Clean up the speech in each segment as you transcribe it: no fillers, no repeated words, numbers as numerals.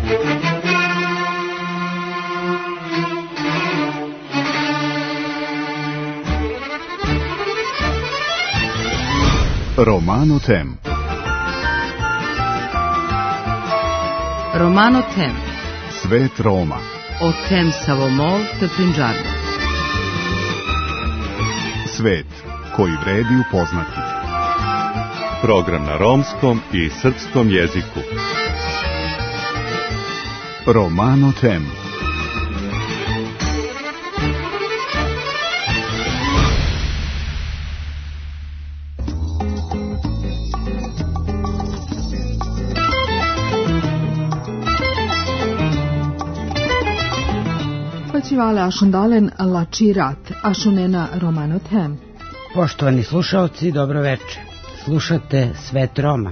Romano Tem. Romano Tem. Svet Roma. O tem Savomol te Punjabno. Svet koji vredi upoznati. Program na romskom i srpskom jeziku. Romano Tem. Festivala Ašundalen Lačirat, Ašunena Romano Tem. Poštovani slušaoci, dobro veče. Slušate Svet Roma.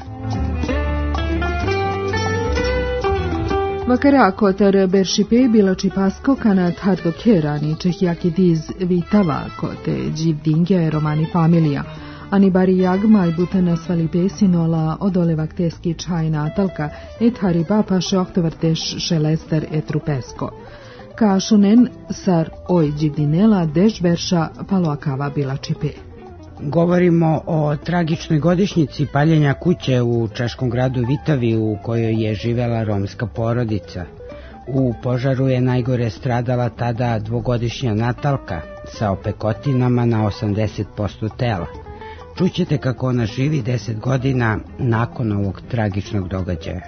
Vakara kotar Beršipe bilo čipasko kanat hardo kerani čehjaki diz vitava kote dživdinge romani familija. Ani bari jag majbutana svalipe sinola odolevak teski čajna atalka et hariba paše oktovarteš šelester et rupesko. Kašunen sar oj dživdinela dež verša paloakava bila čipe. Govorimo o tragičnoj godišnjici paljenja kuće u češkom gradu Vitavi u kojoj je živela romska porodica. U požaru je najgore stradala tada dvogodišnja Natalka sa opekotinama na 80% tela. Čućete kako ona živi 10 godina nakon ovog tragičnog događaja.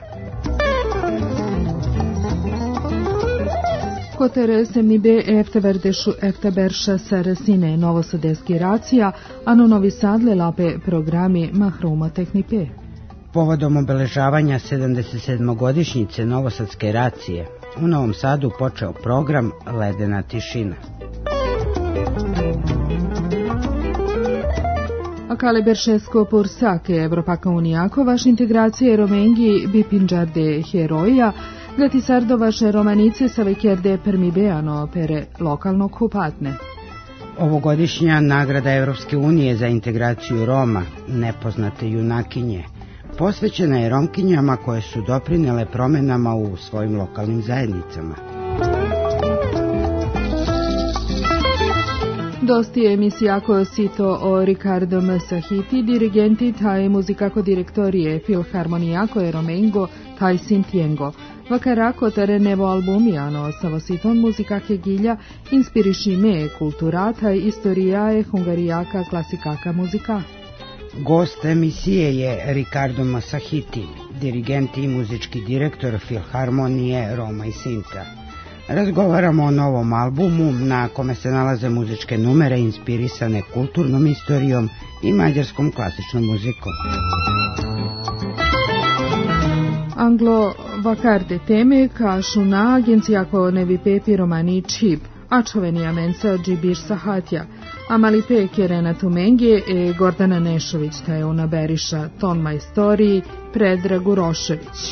Kotere semnibe efteverdešu efteberša saresine novosadeski racija, ano Novi Sad le lape programi mahruma tehnipe. Povodom obeležavanja 77. novosadske racije, u Novom Sadu počeo program Ledena tišina. Akale beršesko porsake Evropaka unijako vaš integracije romengi bi pinđarde heroja, gati sardo vaše romanice sa vekerde permibeano pere lokalno kupatne. Ovogodišnja nagrada Evropske unije za integraciju Roma, nepoznate junakinje, posvećena je Romkinjama koje su doprinele promenama u svojim lokalnim zajednicama. Dosti je emisijako sito o Ricardo Masahiti, dirigenti taj muzikako direktorije Filharmonijako e Romengo taj Sintiengo. Vakarako terenevo albumijano savositon muzikake gilja inspiriši me kultura taj istorijae hungarijaka klasikaka muzika. Gost emisije je Ricardo Masahiti, dirigent i muzički direktor Filharmonije Roma i Sinta. Razgovaramo o novom albumu na kome se nalaze muzičke numere inspirisane kulturnom istorijom i mađarskom klasičnom muzikom. Anglo vakarde teme kašuna agencijako nevipepi romani čip, ačovenija mensa džibir sahatja, amalipe kerena tumenge e Gordana Nešović tajuna beriša ton majstoriji Predrag Urošević.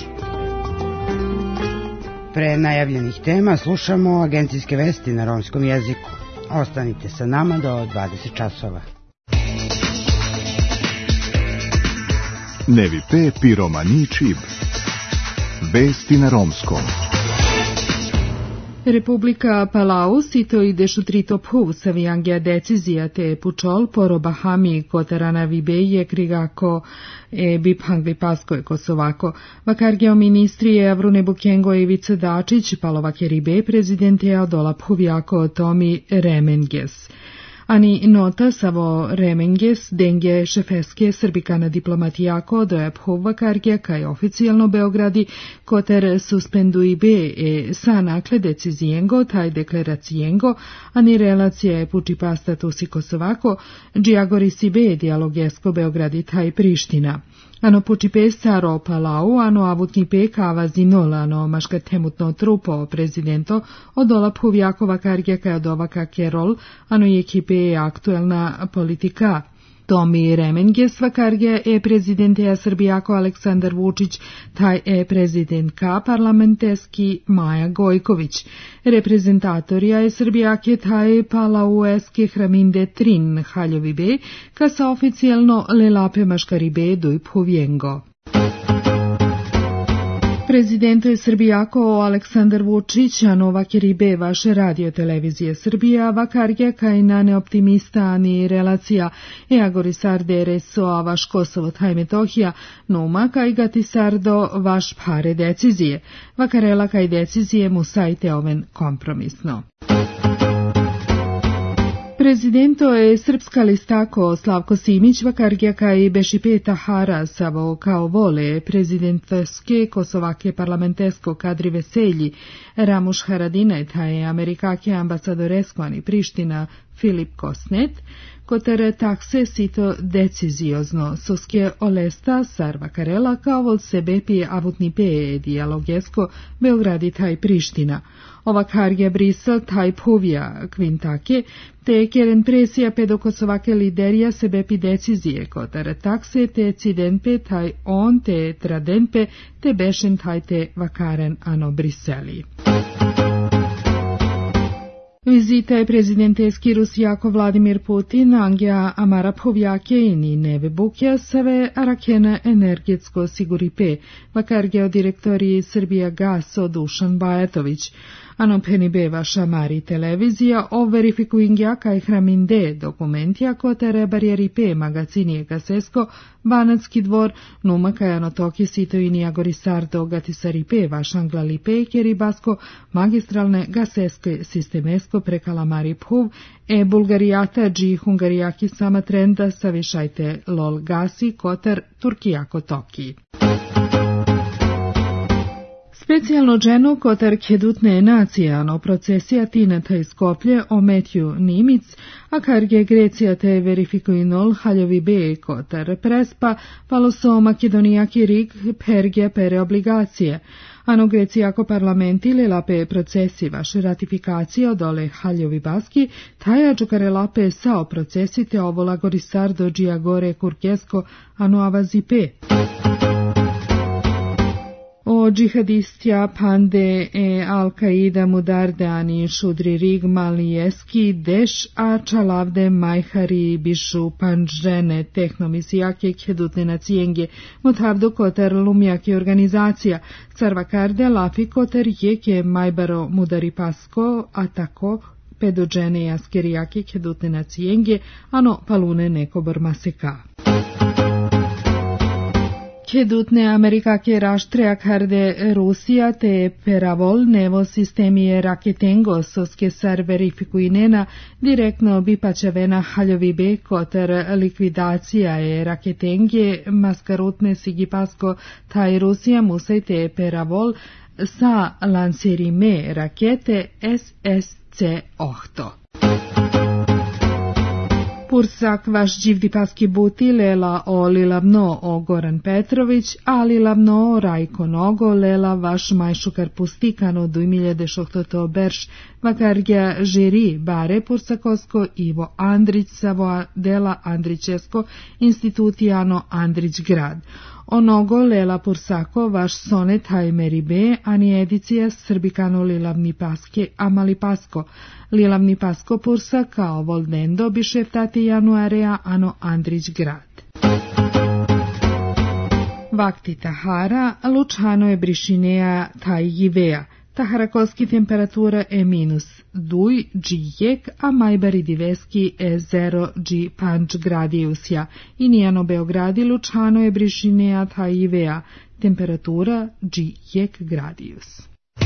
Pre najavljenih tema slušamo agencijske vesti na romskom jeziku. Ostanite sa nama do 20 časova. Nevipepi romani čip. Vesti na romskom. Republika Palau sito i dešutrito pov savijangja decizija te pučol poro Bahami kotarana vibeje krigako e biphangvi pasko kosovako. Vakargeo ministrije Avrune Bukengo i Ivica Dačić palovake ribe prezidente Adola Puvjako Tomi Remenges. Ani nota savo Remenges denge šefeske srbikana diplomatijako doja phuva kargija kaj oficijalno Beogradi koter suspenduibe e sa nakle decizijengo taj deklaracijengo ani relacije puči pastatusi Kosovako džiagori sibe dijalogesko Beogradi taj Priština. Ano puči pe staro Palau, ano avutni pe kava zinola, ano maška temutno trupo prezidento odola Puvjakova kargija kaj odova kakerol, ano je kipe aktuelna politika. Tomi Remenges vakargija e prezidente Srbijako Aleksandar Vučić, taj e prezidentka parlamenteski Maja Gojković. Reprezentatorija je Srbijake taj Palaueske Hraminde Trin Haljovi be, kasa oficijalno lelape maškari be duj Puvjengo. Prezidento je Srbijako Aleksandar Vučić, a Novak je ribe vaše radio televizije Srbija, vakarja kaj na neoptimista ni relacija e agorisarde reso a vaš Kosovo taj Metohija, numa kaj gati sardo vaš pare decizije, vakarela kaj decizije mu sajte oven kompromisno. Prezidento je srpska listako Slavko Simić vakargja kaj beši peta hara savo kao vole prezidentske kosovake parlamentesko kadri veselji Ramuš Haradinaj taj amerikake ambasadoresko ani Priština Filip Kosnet, kotere takse sito deciziozno soske olesta sar vakarela kao vol sebe pije avutni peje dijalogesko Beogradi taj Priština. Ovakharja Brisel taj povija kvintake, te keren presija pedokosovake liderija sebepi decizije kotere takse te cidenpe taj on te tradenpe te bešen taj te vakaren ano Briseli. Vizita je prezidenteski Rusijako Vladimir Putin, Angija Amara Povjake i Neve Bukja save arakena energetsko siguripe, vakargeo direktori Srbija Gaso Dušan Bajatović. Ano peni beva šamari televizija o verifikuingja kaj hraminde dokumentija kotere barijeripe magacinije gasesko Banatski dvor numa kaj anotoki sito i nijagorisardo gatisaripe vašanglalipe kjeri basko magistralne gaseske sistemesko prekalamari phuv e bulgarijata dži hungarijaki sama trenda savišajte lol gasi kotar Turkijako toki. Specijalno dženu kotar kedutne nacijano procesija tinata iz Skoplje o Metju Nimic, a karge Grecija te verifikuinol haljovi be kotar prespa, paloso makedonijaki rig perge pere obligacije. Ano Grecijako parlamenti lelape procesi vaše ratifikacije odole haljovi baski, taja džukarelape sao procesi te ovola gorisardo džiagore kurkesko ano avazipe. O džihadistja pande e Al-Qaida mudardani šudri rig malijeski deš a čalavde majhari bišu panžene tehnomisijake kedutne nacijenge mutavdu koter lumjaki organizacija carvakarde lafi koter jeke majbaro mudari pasko a tako pedođene jaskerijake kedutne nacijenge ano palune neko bormaseka. Kedutne Amerikake raštreja karde Rusija te peravol nevo sistemije raketengo soske sar verifikuinena direktno bipačevena haljovi be kotar likvidacija je raketenge maskarutne sigipasko taj Rusija musaj te peravol sa lansirime rakete SSC-8. Pursak vaš dživdipaski buti lela o lilavno o Goran Petrović, a lilavno o Rajko Nogo lela vaš majšukar pustikano 2016 berš vakargja žiri bare pursakosko Ivo Andrić savo dela Andrićesko institutijano Andrić grad. Onogo lela pursako vaš sonet hajmeri be, ani edicija srbikano lilavni paske amali pasko. Lilavni pasko pursa kao voldendo bi šeftati januarea ano Andrić grad. Vakti Tahara, Lučano je brišinea taj jivea. Taharakolski temperatura je minus 2 džijek, a majbari diveski je 0 dži panč gradijusja. I nijano Beogradi Lučano je brišinea taj jivea. Temperatura džijek gradijus.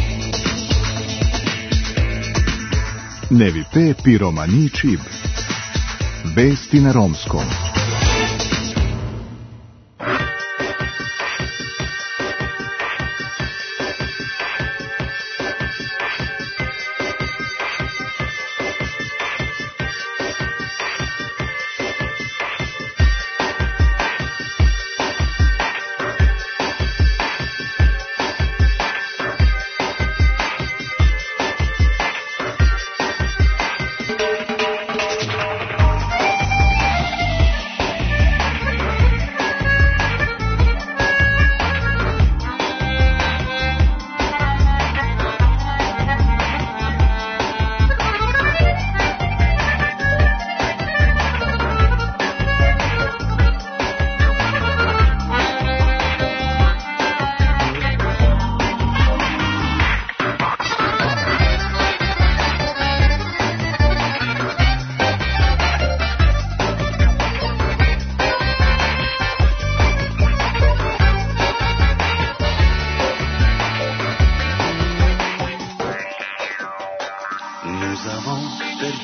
Nevi pe piromani čib. Vesti na romskom.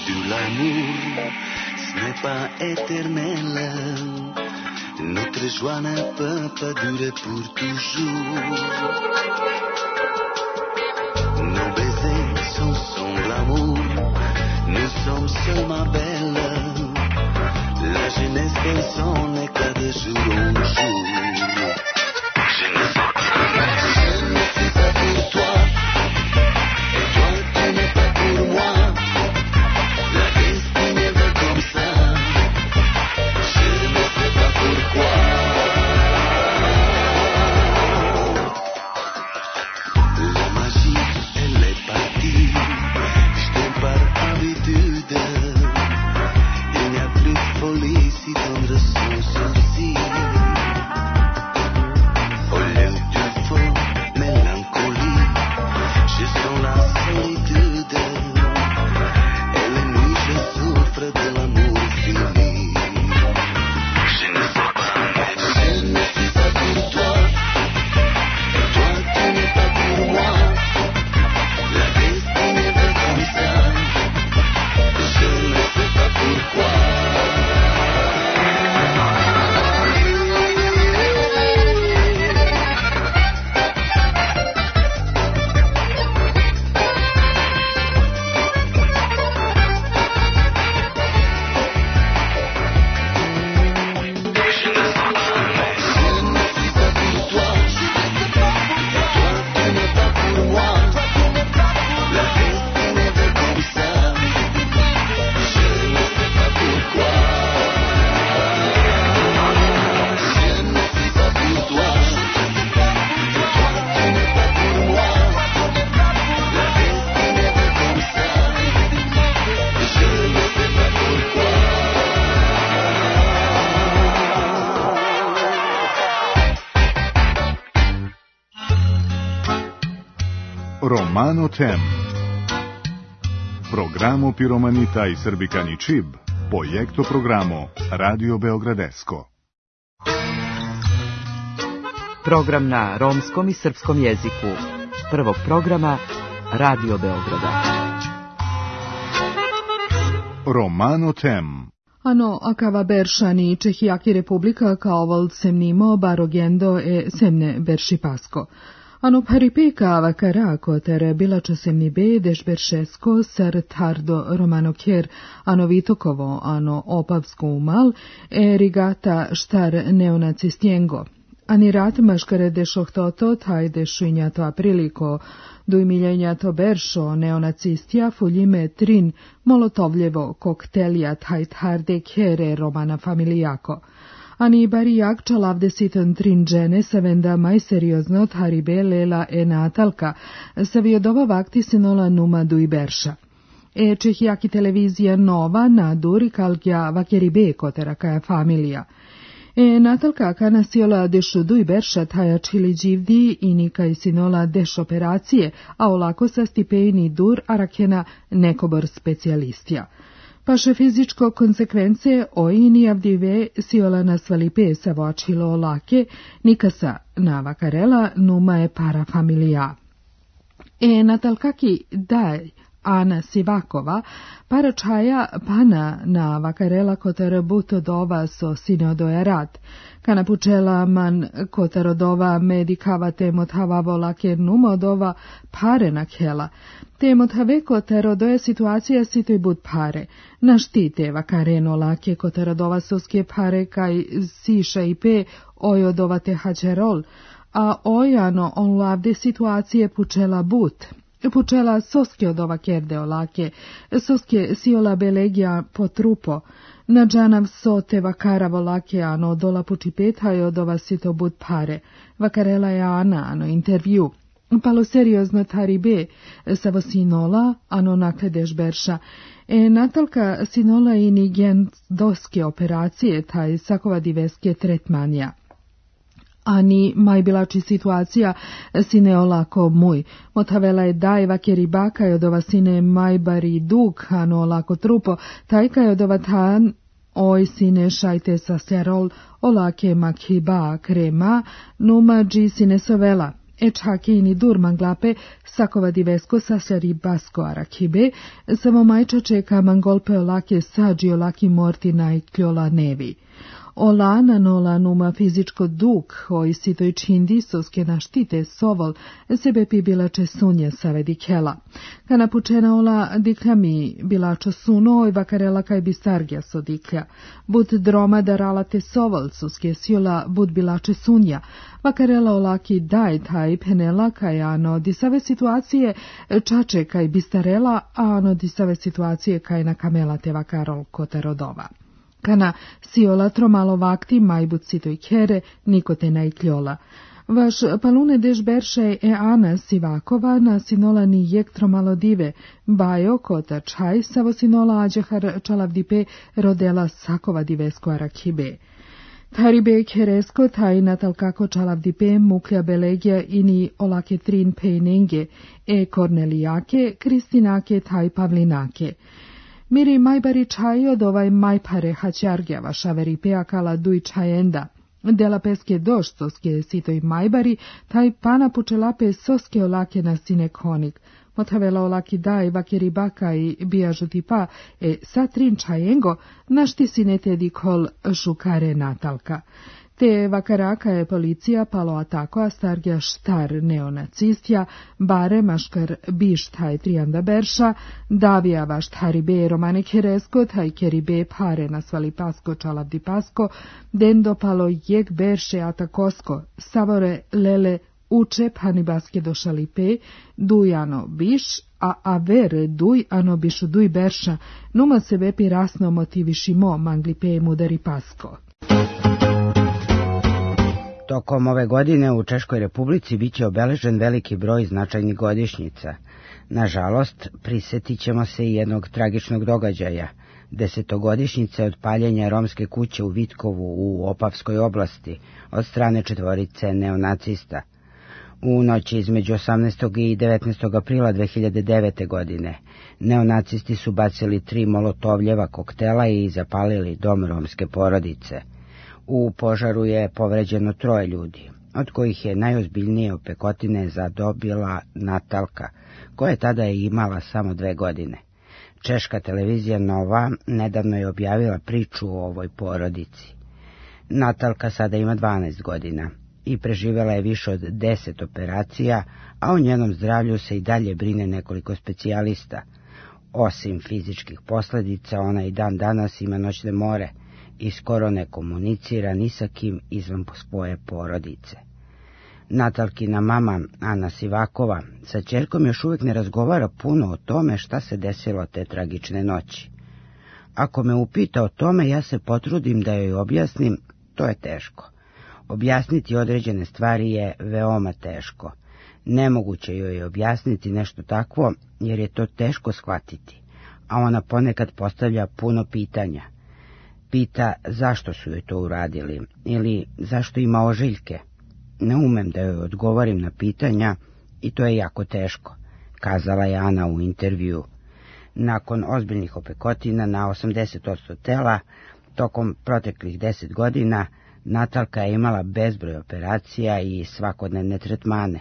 de l'amour, ce n'est pas éternel. Notre joie ne peut pas durer pour toujours. Nos baisers sont sans glamour, nous sommes seulement belles. La jeunesse descend n'est qu'à de jour en jour. Je ne sais pas pour toi, et toi tu n'es pas pour moi. La destinée veut comme ça, je ne sais pas pourquoi. La magie, elle est partie, je t'aime par habitude. Il n'y a plus de folie si tendre sans sourcil. Au lieu du faux, mélancolie, je sens la solitude. Et les nuits, je souffre de l'amour fini. Je ne sais pas, mais je ne suis pas pour toi. Et toi, tu n'es pas pour moi. La destinée veut comme ça. Je ne sais pas pourquoi. Romano Tem. Programo Piromanita i Srbikani Čib, projekto programo Radio Beogradesko. Program na romskom i srpskom jeziku. Prvog programa Radio Beograda. Romano Tem. Ano akava beršani Čehijaki republika kao vol semnimo barogendo e semne berši pasko. Ano paripeka vakara kotere bilačo semni be deš beršesko sar tardo romano kjer ano vitokovo ano opavsko umal e rigata štar neonacistiengo. Ani rat maškare dešohtoto taj dešuinjato apriliko dujmiljenjato beršo neonacistija fuljime trin molotovljevo koktelja taj tarde kjere romana familijako. Ani barijak čalavde siton trin džene sa venda maj seriozno haribe lela e natalka sa viodova vakti sinola numa duj berša. E čehijaki televizija nova naduri kalgja vakeribe kotera kaja familija. E natalka kana siola dešu duj berša taja čili dživdi i nikaj sinola deš operacije, a olako sa stipejni dur arakena nekobor specijalistija. Paše fizičko konsekvence ojini avdive siola nasvalipe sa vočilo olake, nikasa na vakarela numa je para familija. E natalkaki daj Ana Sivakova, para čaja pana na vakarela kotar butodova so sinodoja rad. Kana pučela man kotarodova medikava temotava volake numodova pare na kjela. Temotave kotarodoja situacija sitoj bud pare. Naštite vakareno lake kotarodova soske pare kaj siša i pe ojodova te hađerol, a ojano on lavde situacije pučela but. Pučela soske od ova kerde olake, soske siola belegija po trupo, na džanav sote vakara volake ano dola puči petaj od ova sito bud pare, vakarela je ana ano intervju. Palo seriozno taribe, savo sinola ano nakledeš berša, natalka sinola i nigen doske operacije taj sakova diveske tretmanja. Ani maj bilači situacija sine olako muj. Motavela je dajva keribaka je od ova sine maj bari dug, ano olako trupo, tajka je od ova tan, oj sine šajte sa serol, olake makhiba krema, numa dži sine sovela. Ečakini durmanglape sakova divesko sasari basko arakibe, samo majčače kamangolpe olake sađi olaki morti najkljola nevi. Olana nola numa fizičko duk, oj sitoj čindi soske naštite sovol, sebe pi bilače sunje savedi kela. Kana pučena ola diklja mi bilačo suno, oj vakarela kaj bi stargja so diklja. Bud droma daralate sovol, soske sjola bud bilače sunja. Vakarela olaki daj taj penela kaj ano disave situacije čače kaj bistarela, a ano disave situacije kaj na kamela te vakarol kotarodova. Kana siola tromalo vakti majbut sitoj kere, nikote najkljola. Vaš palune dež berše Ana Sivakova na sinola ni jek tromalo dive, bajo kota čaj savo sinola ađehar čalavdipe rodela sakova divesko arakibe. Taribe keresko taj natalkako čalavdipe muklja belegja ini olake trin pejnenge, Kornelijake, Kristinake taj Pavlinake. Miri majbari čaj od ovaj majpare haćargjava šaveri peakala duj čajenda. Dela peske doštoske sitoj majbari, taj pana pučelape soske olake na sine konik. Motavela olaki daj vakeri baka i bijažuti pa, sa trin čajengo, našti sinete di kol šukare natalka. Te vakaraka je policija palo atako a stargja štar neonacistja, bare maškar biš taj trijanda berša, davijava štaribe romane keresko, taj keribe pare nasvali pasko čalavdi pasko, dendo palo jek berše atakosko, savore lele uče panibaske došalipe, dujano biš, a avere duj ano bišu duj berša, numa se bepi rasno motivišimo manglipe mudari pasko. Tokom ove godine u Češkoj Republici biće obeležen veliki broj značajnih godišnjica. Nažalost, prisjetit ćemo se i jednog tragičnog događaja, 10-godišnjice od paljenja romske kuće u Vitkovu u Opavskoj oblasti od strane 4 neonacista. U noći između 18. i 19. aprila 2009. godine neonacisti su bacili 3 molotovljeva koktela i zapalili dom romske porodice. U požaru je povređeno 3 ljudi, od kojih je najozbiljnije opekotine zadobila Natalka, koja tada je imala samo 2 godine. Češka televizija Nova nedavno je objavila priču o ovoj porodici. Natalka sada ima 12 godina i preživjela je više od 10 operacija, a o njenom zdravlju se i dalje brine nekoliko specijalista. Osim fizičkih posljedica, ona i dan danas ima noćne more i skoro ne komunicira ni sa kim izvan svoje porodice. Natalkina mama, Ana Sivakova, sa ćerkom još uvijek ne razgovara puno o tome šta se desilo te tragične noći. Ako me upita o tome, ja se potrudim da joj objasnim, to je teško. Objasniti određene stvari je veoma teško. Nemoguće joj je objasniti nešto takvo, jer je to teško shvatiti, a ona ponekad postavlja puno pitanja. Pita zašto su joj to uradili ili zašto ima ožiljke. Ne umem da joj odgovorim na pitanja i to je jako teško, kazala je Ana u intervju. Nakon ozbiljnih opekotina na 80% tela, tokom proteklih 10 godina, Natalka je imala bezbroj operacija i svakodnevne tretmane.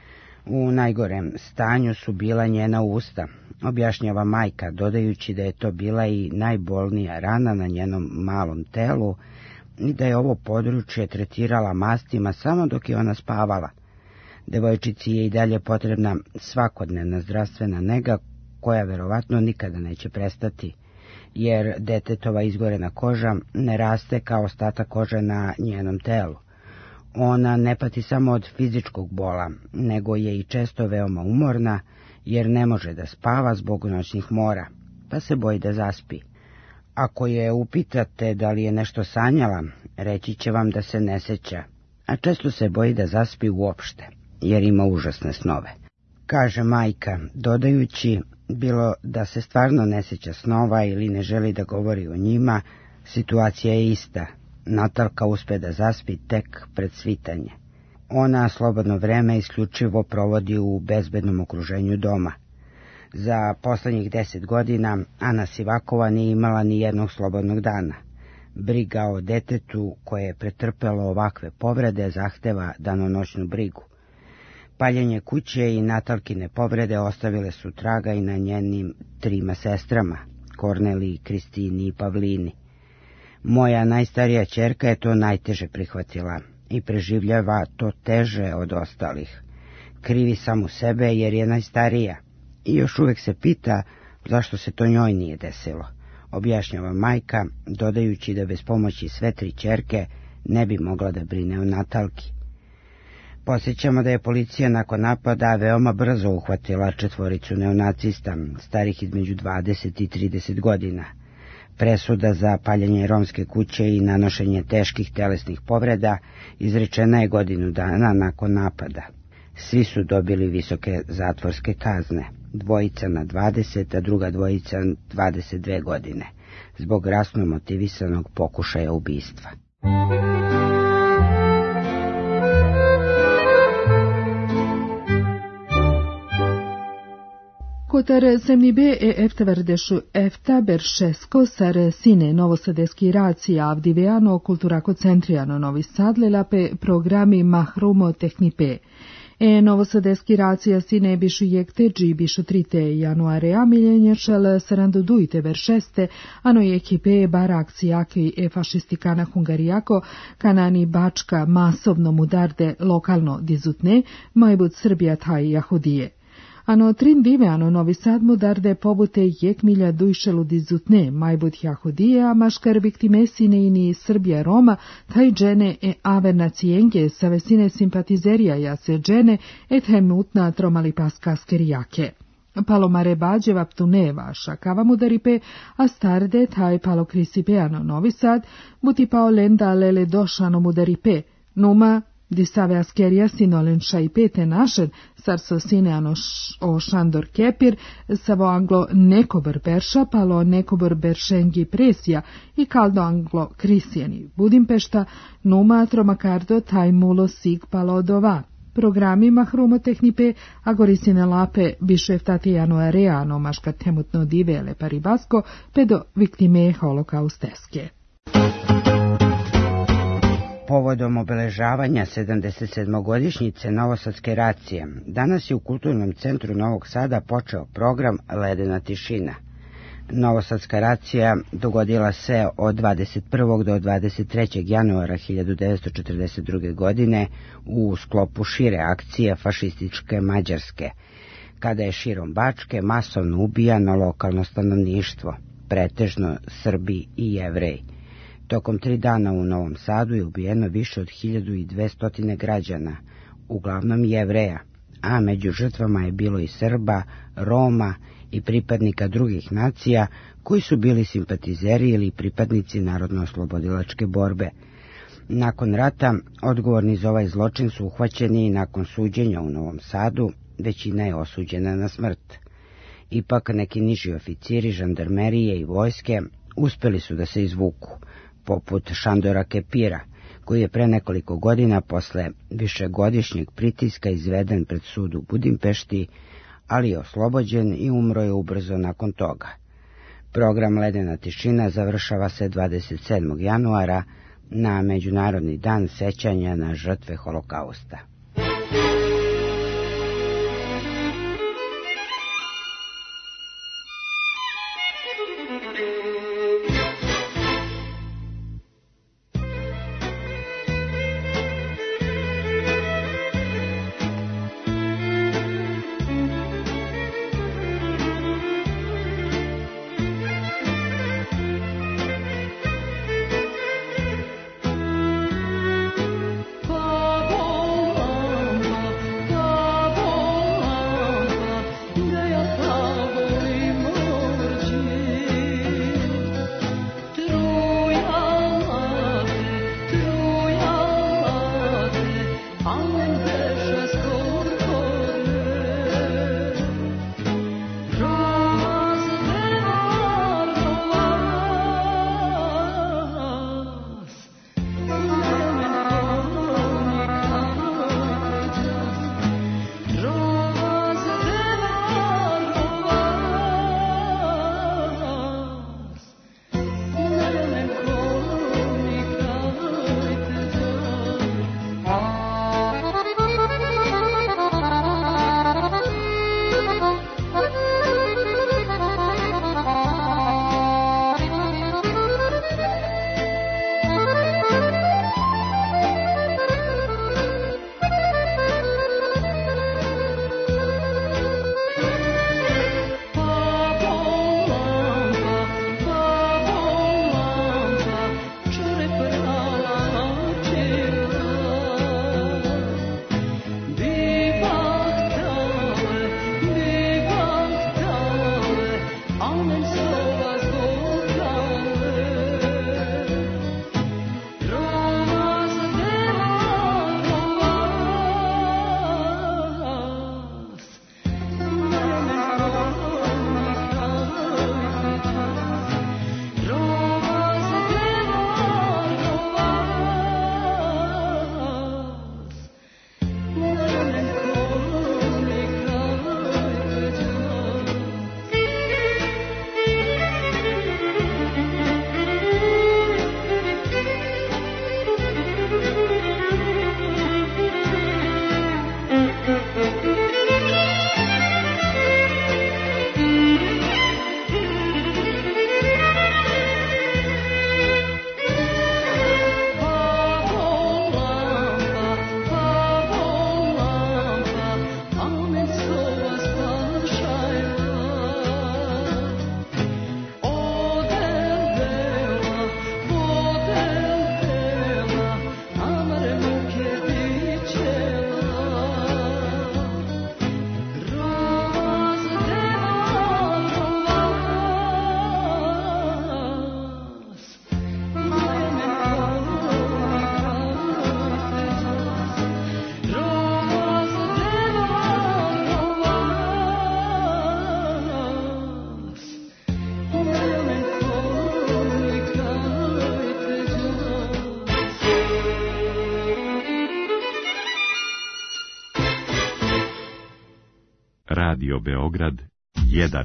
U najgorem stanju su bila njena usta, objašnjava majka, dodajući da je to bila i najbolnija rana na njenom malom telu i da je ovo područje tretirala mastima samo dok je ona spavala. Devojčici je i dalje potrebna svakodnevna zdravstvena nega koja verovatno nikada neće prestati, jer detetova izgorena koža ne raste kao ostatak kože na njenom telu. Ona ne pati samo od fizičkog bola, nego je i često veoma umorna, jer ne može da spava zbog noćnih mora, pa se boji da zaspi. Ako je upitate da li je nešto sanjala, reći će vam da se ne sjeća, a često se boji da zaspi uopšte, jer ima užasne snove. Kaže majka, dodajući, bilo da se stvarno ne sjeća snova ili ne želi da govori o njima, situacija je ista. Natalka uspe da zaspi tek pred svitanje. Ona slobodno vreme isključivo provodi u bezbednom okruženju doma. Za poslednjih 10 godina Ana Sivakova nije imala ni jednog slobodnog dana. Briga o detetu koje je pretrpelo ovakve povrede zahteva danonoćnu brigu. Paljenje kuće i Natalkine povrede ostavile su traga i na njenim 3 sestrama, Korneliji, Kristini i Pavlini. Moja najstarija ćerka je to najteže prihvatila i preživljava to teže od ostalih. Krivi samu sebe jer je najstarija i još uvek se pita zašto se to njoj nije desilo, objašnjava majka, dodajući da bez pomoći sve 3 ćerke ne bi mogla da brine o Natalki. Podsjećamo da je policija nakon napada veoma brzo uhvatila 4 neonacista, starih između 20 i 30 godina. Presuda za paljenje romske kuće i nanošenje teških telesnih povreda izrečena je godinu dana nakon napada. Svi su dobili visoke zatvorske kazne, 2 na 20, a druga 2 22 godine, zbog rasno motivisanog pokušaja ubistva. Kotar semnibe efta beršesko sar sine novosadeski raci avdiveano kulturako centrijano Novi Sad lelape programi mahrumo tehnipe. Novosadeski racija sine bišu jekte bišu 3 januarea miljenješel sarandudujte veršeste, ano je ekipe barakcijaki fašistikana hungarijako, kanani Bačka masovno mudarde lokalno dizutne, majbud Srbija taj jahudije. Ano trin diveano Novi Sad mudarde pobute jek milja dujšelu dizutne, majbud jahudije, a maškar viktimesine ini Srbija Roma, taj džene averna cijenge sa vesine simpatizerija jase džene et hemutna tromali paska skerijake. Palomare bađeva ptuneva šakava mudaripe, a starde taj palo krisipeano Novi Sad, buti pao lenda lele došano mudaripe, numa disave askerija sinolen šaipete našen, sarso sineano o Šandor Kepir, savo anglo nekobr perša, palo nekobr beršengi presija i kaldo anglo krisijeni Budimpešta, numa tromakardo taj mulo sig palo dova. Programi mahrumo tehnipe, a gorisine lape bišeftati januareano maška temutno divele paribasko, pedo viktime holokausteske. Povodom obeležavanja 77. Novosadske racije, danas je u Kulturnom centru Novog Sada počeo program Ledena tišina. Novosadska racija dogodila se od 21. do 23. januara 1942. godine u sklopu šire akcije fašističke Mađarske, kada je širom Bačke masovno ubijano lokalno stanovništvo, pretežno Srbi i Jevreji. Tokom 3 dana u Novom Sadu je ubijeno više od 1200 građana, uglavnom Jevreja, a među žrtvama je bilo i Srba, Roma i pripadnika drugih nacija koji su bili simpatizeri ili pripadnici narodno-oslobodilačke borbe. Nakon rata, odgovorni za ovaj zločin su uhvaćeni i nakon suđenja u Novom Sadu, većina je osuđena na smrt. Ipak neki niži oficiri žandarmerije i vojske uspeli su da se izvuku, poput Šandora Kepira, koji je pre nekoliko godina posle višegodišnjeg pritiska izveden pred sud u Budimpešti, ali je oslobođen i umro je ubrzo nakon toga. Program Ledena tišina završava se 27. januara na Međunarodni dan sećanja na žrtve holokausta. Oh Radio Beograd 1.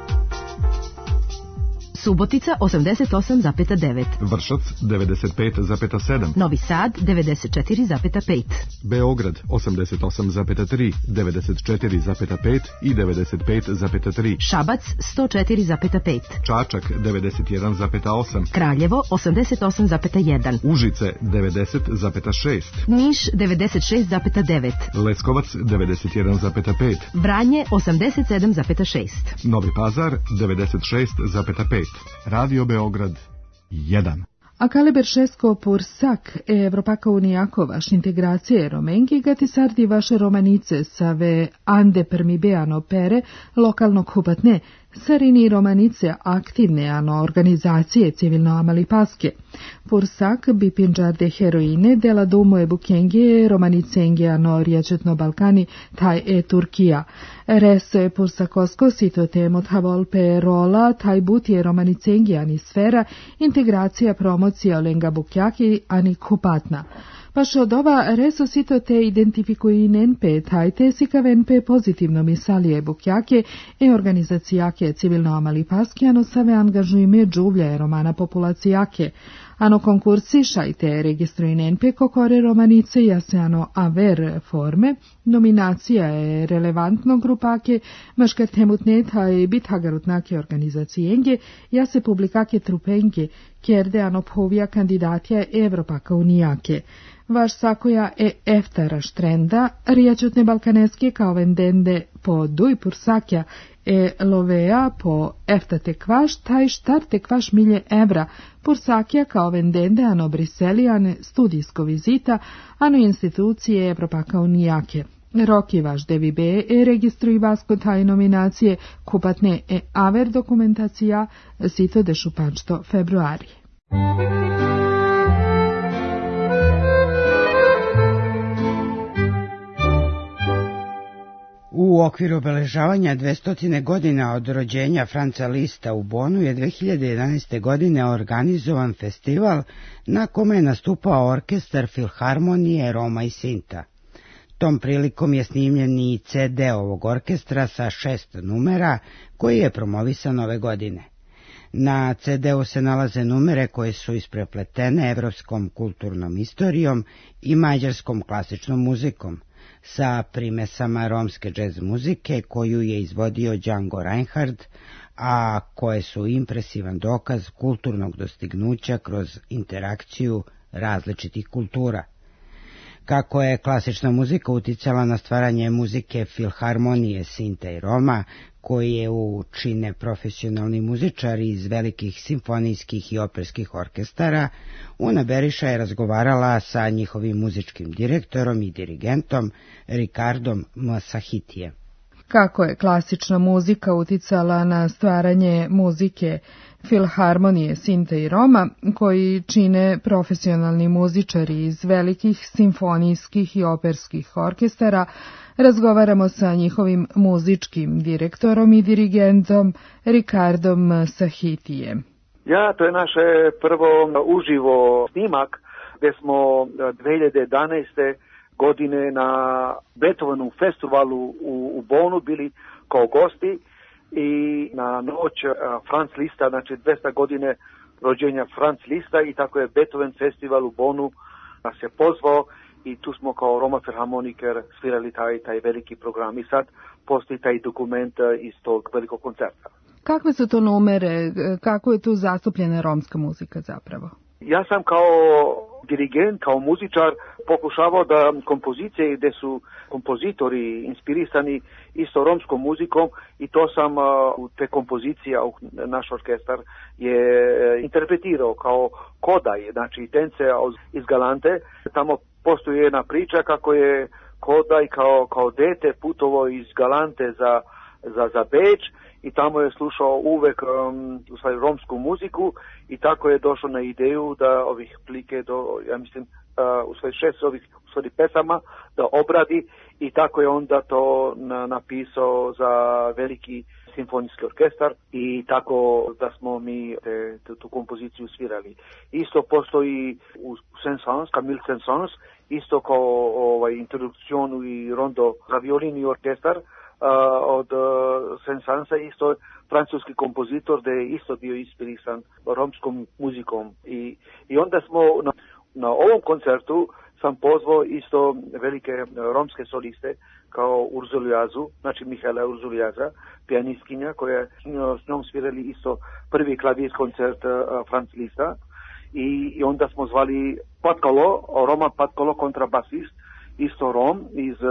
Subotica 88,9. Vršac 95,7. Novi Sad 94,5. Beograd 88,3, 94,5 i 95,3. Šabac 104,5. Čačak 91,8. Kraljevo 88,1. Užice 90,6. Niš 96,9. Leskovac 91,5. Vranje 87,6. Novi Pazar 96,5. Radio Beograd 1. A kaliber šesko pursak Evropaka unijakovaš integracije romenki gati sardi vaše romanice save ande permibeano pere lokalnog hupatne sarini romanice aktivne ano organizacije civilno amalipaske. Pursak bi pinđarde heroine dela domo e bukenge romanicenge ano rijačetno Balkani taj e Turkija. Reso je pursakosko sito temot havolpe rola taj buti romanicenge ani sfera integracija promocija olenga bukjaki ani kupatna. Paš od ova reso sito te identifikuji nenpe tajte sikavenpe pozitivno misalije bukjake e organizacijake civilno amalipaske ano save angažuji međuvlja romana populacijake. Ano konkursi šajte registruji nenpe kokore romanice jase ano aver forme, nominacija je relevantno grupake, maškar temutneta je bithagarutnake organizacijenge, jase publikake trupenke, kjerde ano povija kandidatija Evropaka unijake. Vaš sakoja e eftara štrenda, rijačutne balkaneske kao vendende po duj pursakja e lovea po eftate kvaš, taj štarte kvaš milje evra, pursakja kao vendende ano briselijane studijsko vizita, ano institucije Evropaka unijake. Roki vaš DVB e registruji vasko taj nominacije kupatne e aver dokumentacija sito de šupačto februari. U okviru obeležavanja 200 godina od rođenja Franca Lista u Bonu je 2011. godine organizovan festival na kome je nastupao orkestar Filharmonije Roma i Sinta. Tom prilikom je snimljen i CD ovog orkestra sa 6 numera koji je promovisan ove godine. Na CD-u se nalaze numere koje su isprepletene evropskom kulturnom istorijom i mađarskom klasičnom muzikom, sa primesama romske džez muzike koju je izvodio Django Reinhardt, a koje su impresivan dokaz kulturnog dostignuća kroz interakciju različitih kultura. Kako je klasična muzika uticala na stvaranje muzike Filharmonije Sinta i Roma, koji je čine profesionalni muzičari iz velikih simfonijskih i operskih orkestara, Una Beriša je razgovarala sa njihovim muzičkim direktorom i dirigentom Ricardom Masahitijem. Kako je klasična muzika uticala na stvaranje muzike Filharmonije Sinta i Roma, koji čine profesionalni muzičari iz velikih simfonijskih i operskih orkestara, razgovaramo sa njihovim muzičkim direktorom i dirigentom Ricardom Masahitijem. To je naše prvo uživo snimak gdje smo 2011. godine na Beethovenom festivalu u Bonu bili kao gosti i na noć Franz Lista, znači 200 godine rođenja Franz Lista, i tako je Beethoven festival u Bonu nas je pozvao i tu smo kao Roma Filharmoniker svirali taj veliki program i sad postoji taj dokument iz tog velikog koncerta. Kakve su to numere, kako je tu zastupljena romska muzika zapravo? Ja sam kao dirigent, kao muzičar pokušavao da kompozicije gdje su kompozitori inspirisani isto romskom muzikom, i to sam u te kompozicije naš orkestar je interpretirao kao Kodaj, znači Tence iz Galante. Tamo postoji jedna priča kako je Kodaj kao dete putovao iz Galante za Beč i tamo je slušao uvek romsku muziku, i tako je došao na ideju da ovih plike ja mislim u svojih 6 ovih pesama da obradi, i tako je onda to napisao za veliki simfonijski orkestar, i tako da smo mi tu kompoziciju svirali. Isto postoji u Saint-Saëns, Camille Saint-Saëns, isto kao introdukcionu i rondo za violini orkestar od Saint-Sansa, isto francuski kompozitor, da je isto bio inspirisan romskom muzikom. I onda smo na ovom koncertu sam pozvao isto velike romske soliste kao Urzulijazu, znači Mihaela Urzulijaza, pijanistkinja koja s njom svirali isto prvi klavir koncert Franz Liszta. I onda smo zvali Patkalo, Roma Patkalo, kontrabasist, isto Rom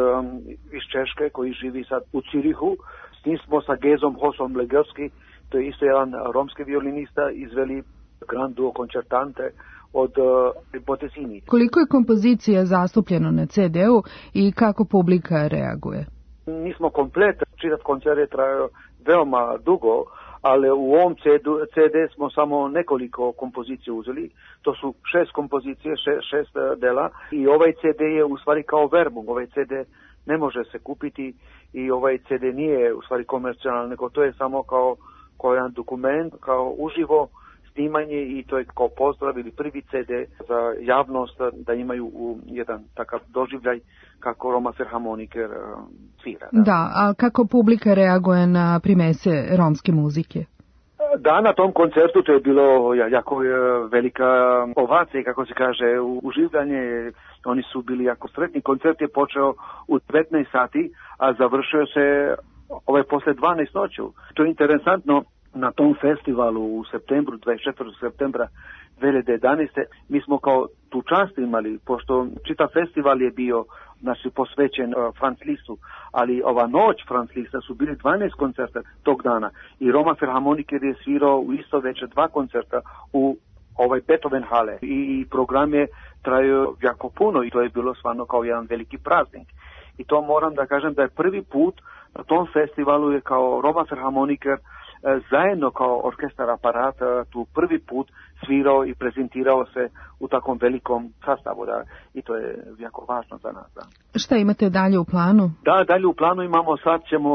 iz Češke koji živi sad u Cirihu. S njim smo sa Gezom Hosom Legevski, to je isto jedan romski violinista, izveli Grand Duo Concertante od Bottesini. Koliko je kompozicija zastupljeno na CD-u i kako publika reaguje? Nismo komplet, čitav koncert je trajao veoma dugo, ali u ovom CD smo samo nekoliko kompozicija uzeli. To su 6 kompozicije, 6 dela i ovaj CD je u stvari kao verbum. Ovaj CD ne može se kupiti i ovaj CD nije u stvari komercijalan, nego to je samo kao jedan dokument, kao uživo snimanje i to je kao pozdrav ili prvi CD za javnost da imaju jedan takav doživljaj kako Roma Filharmoniker svira. Da, a kako publika reaguje na primese romske muzike? Da, na tom koncertu to je bilo jako velika ovacija, kako se kaže, uživanje. Oni su bili jako sretni. Koncert je počeo u 15 sati, a završio se posle 12 noću. To je interesantno. Na tom festivalu u septembru, 24. septembra 2011. mi smo kao tu čast imali, pošto čitav festival je bio posvećen Franz Lisztu, ali ova noć Franz Liszta su bili 12 koncerta tog dana i Roma Filharmoniker je svirao u isto večer 2 koncerta u Beethoven hale i program je trajao jako puno i to je bilo stvarno kao jedan veliki praznik. I to moram da kažem da je prvi put na tom festivalu je kao Roma Filharmoniker zajedno kao orkestar aparat tu prvi put svirao i prezentirao se u takvom velikom sastavu. Da, i to je jako važno za nas. Da. Šta imate dalje u planu? Da, dalje u planu imamo, sad ćemo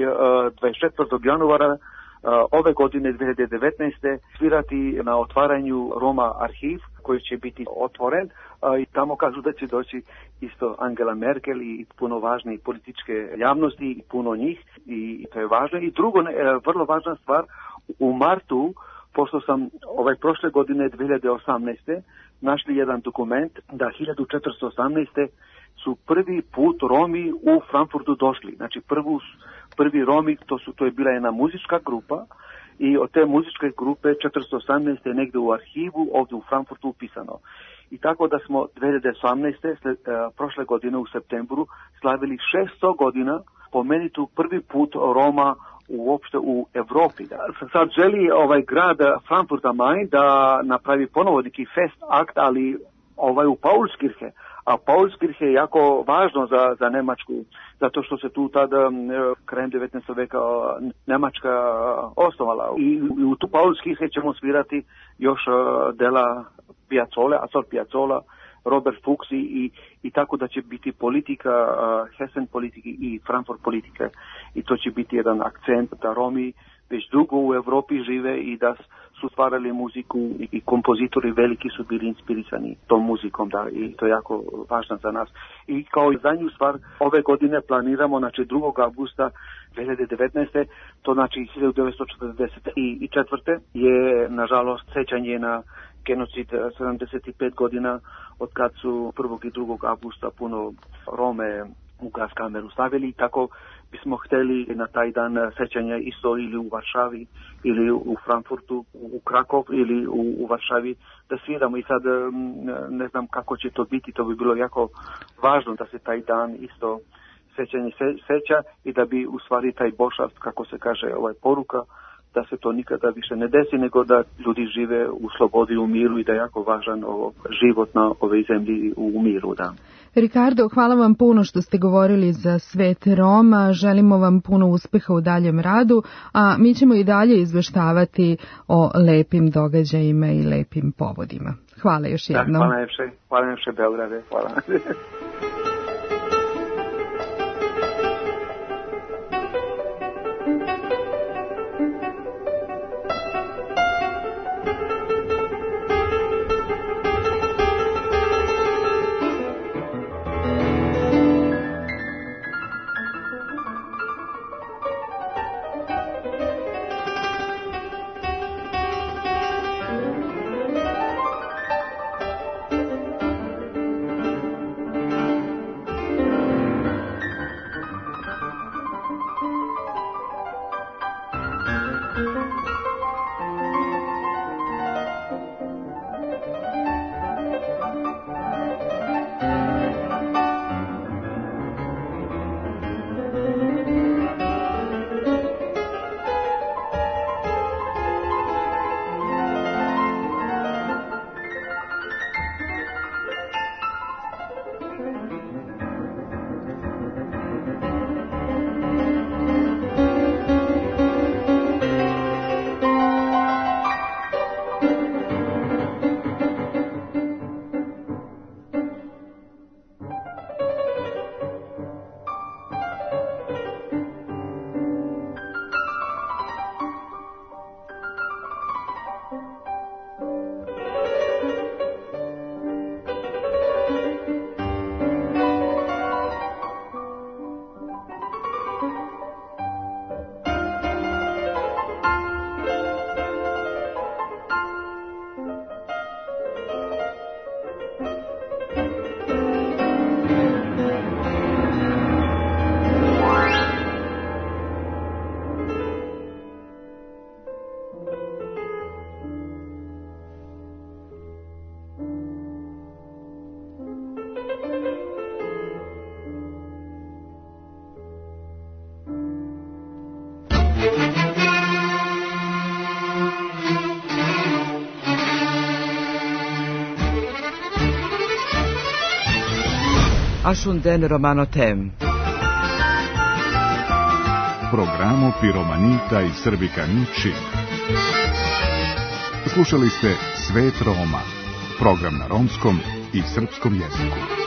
24. januara ove godine 2019. svirati na otvaranju Roma arhiv koji će biti otvoren i tamo kažu da će doći isto Angela Merkel i puno važne političke javnosti i puno njih i to je važno. I drugo, vrlo važna stvar, u martu, pošto sam prošle godine 2018. našli jedan dokument da 1418. su prvi put Romi u Frankfurtu došli. Znači prvi Romi, to je bila jedna muzička grupa i od te muzičke grupe 418. je negdje u arhivu ovdje u Frankfurtu upisano. I tako da smo 2018. prošle godine u septembru slavili 600 godina pomenitu prvi put Roma uopšte u Evropi. Sad želi grad Frankfurt am Main da napravi ponovo neki fest akt, ali u Paulskirche. A Paulskirche je jako važno za Nemačku, zato što se tu tada krajem 19. veka Nemačka osnovala. I u tu Paulskirche ćemo svirati još dela Piazzole, Astor Piazzolla, Robert Fuchs i tako da će biti politika, Hessen politike i Frankfurt politike. I to će biti jedan akcent da Romi već dugo u Evropi žive i da su stvarali muziku i kompozitori veliki su bili inspirisani tom muzikom, da, i to je jako važno za nas. I kao zadnju stvar, ove godine planiramo, znači 2. augusta 2019. to znači 1944. je nažalost sećanje na genocid 75 godina od kad su 1. i 2. augusta puno Rome u gas kameru stavili, tako bismo htjeli na taj dan sećanja isto ili u Varšavi ili u Frankfurtu, u Krakov ili u Varšavi da sviramo i sad ne znam kako će to biti, to bi bilo jako važno da se taj dan isto sećanje seća i da bi u stvari taj bošast, kako se kaže poruka, da se to nikada više ne desi, nego da ljudi žive u slobodi, u miru i da je jako važan život na ovoj zemlji u miru. Da. Ricardo, hvala vam puno što ste govorili za svet Roma, želimo vam puno uspeha u daljem radu, a mi ćemo i dalje izveštavati o lepim događajima i lepim povodima. Hvala još jednom. Hvala najviše Beograde, hvala. Ashunden Romano Tem. Programo Piromanita i Srbikani Čib. Slušali ste Svet Roma, program na romskom i srpskom jeziku.